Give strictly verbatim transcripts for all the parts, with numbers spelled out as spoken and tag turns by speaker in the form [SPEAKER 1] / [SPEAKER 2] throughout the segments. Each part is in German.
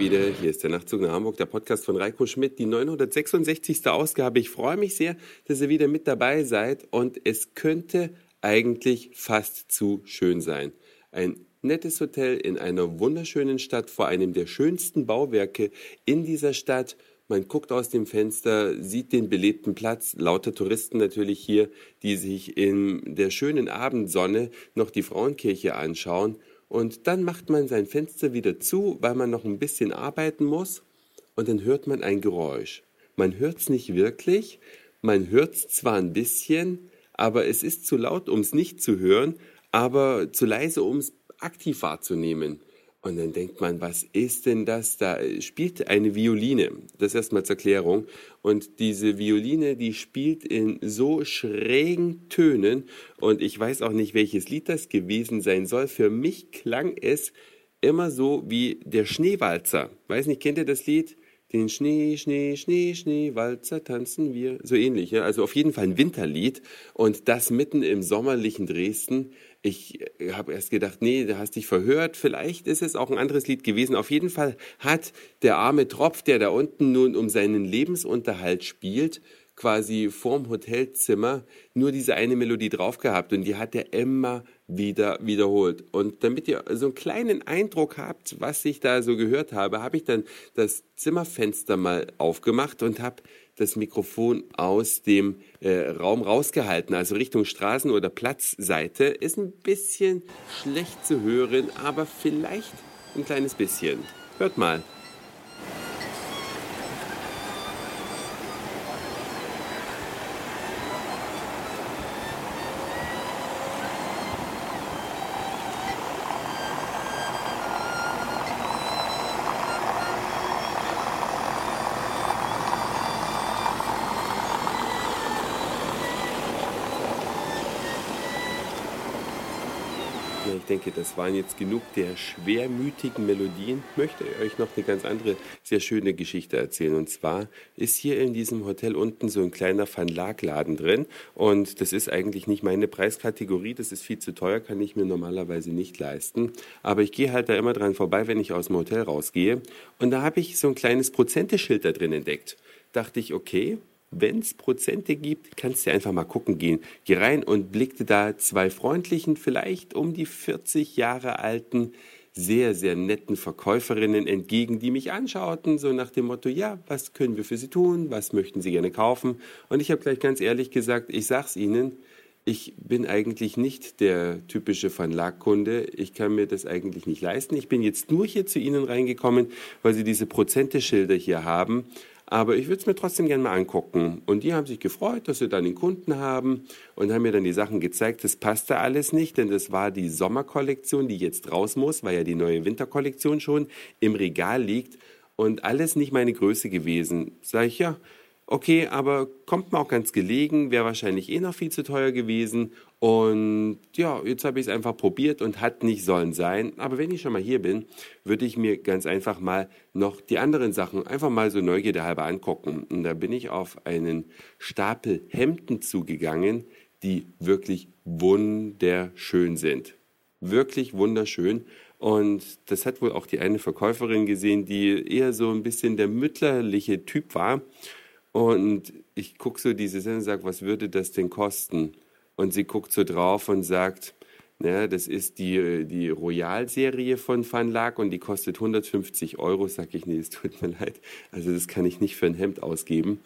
[SPEAKER 1] wieder. Hier ist der Nachtzug nach Hamburg, der Podcast von Reiko Schmidt, die neunhundertsechsundsechzigste Ausgabe. Ich freue mich sehr, dass ihr wieder mit dabei seid und es könnte eigentlich fast zu schön sein. Ein nettes Hotel in einer wunderschönen Stadt, vor einem der schönsten Bauwerke in dieser Stadt. Man guckt aus dem Fenster, sieht den belebten Platz, lauter Touristen natürlich hier, die sich in der schönen Abendsonne noch die Frauenkirche anschauen. Und dann macht man sein Fenster wieder zu, weil man noch ein bisschen arbeiten muss. Und dann hört man ein Geräusch. Man hört es nicht wirklich, man hört es zwar ein bisschen, aber es ist zu laut, um es nicht zu hören, aber zu leise, um es aktiv wahrzunehmen. Und dann denkt man, was ist denn das? Da spielt eine Violine. Das erstmal zur Erklärung. Und diese Violine, die spielt in so schrägen Tönen. Und ich weiß auch nicht, welches Lied das gewesen sein soll. Für mich klang es immer so wie der Schneewalzer. Weiß nicht, kennt ihr das Lied? Den Schnee, Schnee, Schnee, Schneewalzer tanzen wir. So ähnlich, ja? Also auf jeden Fall ein Winterlied. Und das mitten im sommerlichen Dresden. Ich habe erst gedacht, nee, da hast dich verhört. Vielleicht ist es auch ein anderes Lied gewesen. Auf jeden Fall hat der arme Tropf, der da unten nun um seinen Lebensunterhalt spielt, quasi vorm Hotelzimmer nur diese eine Melodie drauf gehabt. Und die hat er immer wieder wiederholt. Und damit ihr so einen kleinen Eindruck habt, was ich da so gehört habe, habe ich dann das Zimmerfenster mal aufgemacht und habe das Mikrofon aus dem äh, Raum rausgehalten, also Richtung Straßen- oder Platzseite. Ist ein bisschen schlecht zu hören, aber vielleicht ein kleines bisschen. Hört mal. Ja, ich denke, das waren jetzt genug der schwermütigen Melodien. Ich möchte euch noch eine ganz andere, sehr schöne Geschichte erzählen. Und zwar ist hier in diesem Hotel unten so ein kleiner Van-Laak-Laden drin. Und das ist eigentlich nicht meine Preiskategorie. Das ist viel zu teuer, kann ich mir normalerweise nicht leisten. Aber ich gehe halt da immer dran vorbei, wenn ich aus dem Hotel rausgehe. Und da habe ich so ein kleines Prozenteschild da drin entdeckt. Dachte ich, okay, wenn es Prozente gibt, kannst du einfach mal gucken gehen. Geh rein und blickte da zwei freundlichen, vielleicht um die vierzig Jahre alten, sehr, sehr netten Verkäuferinnen entgegen, die mich anschauten, so nach dem Motto, ja, was können wir für Sie tun, was möchten Sie gerne kaufen? Und ich habe gleich ganz ehrlich gesagt, ich sag's Ihnen, ich bin eigentlich nicht der typische Van-Laak-Kunde. Ich kann mir das eigentlich nicht leisten. Ich bin jetzt nur hier zu Ihnen reingekommen, weil Sie diese Prozenteschilder hier haben. Aber ich würde es mir trotzdem gerne mal angucken. Und die haben sich gefreut, dass sie dann den Kunden haben und haben mir dann die Sachen gezeigt. Das passte alles nicht, denn das war die Sommerkollektion, die jetzt raus muss, weil ja die neue Winterkollektion schon im Regal liegt. Und alles nicht meine Größe gewesen. Sag ich, ja, okay, aber kommt mir auch ganz gelegen, wäre wahrscheinlich eh noch viel zu teuer gewesen. Und ja, jetzt habe ich es einfach probiert und hat nicht sollen sein. Aber wenn ich schon mal hier bin, würde ich mir ganz einfach mal noch die anderen Sachen einfach mal so neugierdehalber angucken. Und da bin ich auf einen Stapel Hemden zugegangen, die wirklich wunderschön sind. Wirklich wunderschön. Und das hat wohl auch die eine Verkäuferin gesehen, die eher so ein bisschen der mütterliche Typ war. Und ich gucke so diese Sendung und sage, was würde das denn kosten? Und sie guckt so drauf und sagt, naja, das ist die, die Royal-Serie von Van-Laak und die kostet hundertfünfzig Euro. Sag ich, nee, es tut mir leid. Also das kann ich nicht für ein Hemd ausgeben.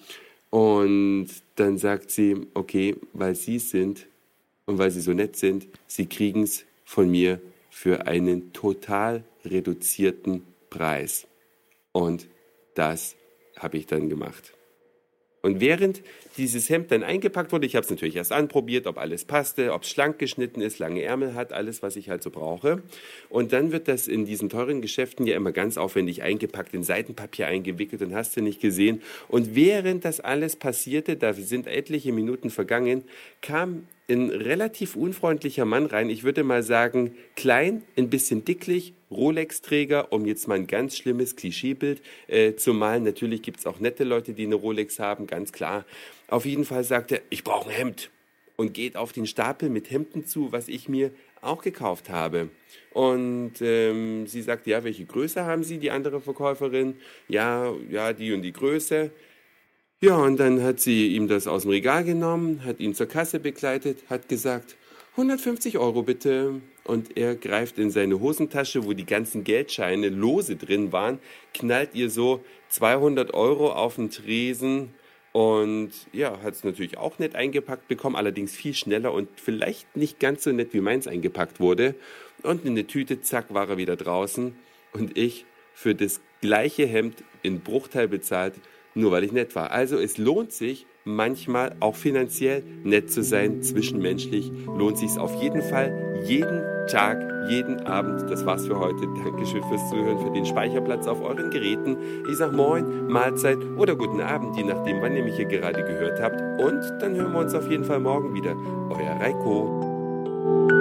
[SPEAKER 1] Und dann sagt sie, okay, weil Sie es sind und weil Sie so nett sind, Sie kriegen es von mir für einen total reduzierten Preis. Und das habe ich dann gemacht. Und während dieses Hemd dann eingepackt wurde, ich habe es natürlich erst anprobiert, ob alles passte, ob es schlank geschnitten ist, lange Ärmel hat, alles, was ich halt so brauche. Und dann wird das in diesen teuren Geschäften ja immer ganz aufwendig eingepackt, in Seitenpapier eingewickelt und hast du nicht gesehen. Und während das alles passierte, da sind etliche Minuten vergangen, kam ein relativ unfreundlicher Mann rein. Ich würde mal sagen, klein, ein bisschen dicklich, Rolex-Träger, um jetzt mal ein ganz schlimmes Klischeebild äh, zu malen. Natürlich gibt es auch nette Leute, die eine Rolex haben, ganz klar. Auf jeden Fall sagt er, ich brauche ein Hemd. Und geht auf den Stapel mit Hemden zu, was ich mir auch gekauft habe. Und ähm, sie sagt, ja, welche Größe haben Sie, die andere Verkäuferin? Ja, ja, die und die Größe. Ja, und dann hat sie ihm das aus dem Regal genommen, hat ihn zur Kasse begleitet, hat gesagt, hundertfünfzig Euro bitte. Und er greift in seine Hosentasche, wo die ganzen Geldscheine lose drin waren, knallt ihr so zweihundert Euro auf den Tresen und ja, hat es natürlich auch nett eingepackt bekommen, allerdings viel schneller und vielleicht nicht ganz so nett, wie meins eingepackt wurde. Und in eine Tüte, zack, war er wieder draußen und ich für das gleiche Hemd in Bruchteil bezahlt, nur weil ich nett war. Also es lohnt sich manchmal auch finanziell nett zu sein, zwischenmenschlich lohnt sich es auf jeden Fall, jeden Tag, jeden Abend. Das war's für heute. Dankeschön fürs Zuhören, für den Speicherplatz auf euren Geräten. Ich sag Moin, Mahlzeit oder guten Abend, je nachdem, wann ihr mich hier gerade gehört habt. Und dann hören wir uns auf jeden Fall morgen wieder. Euer Reiko.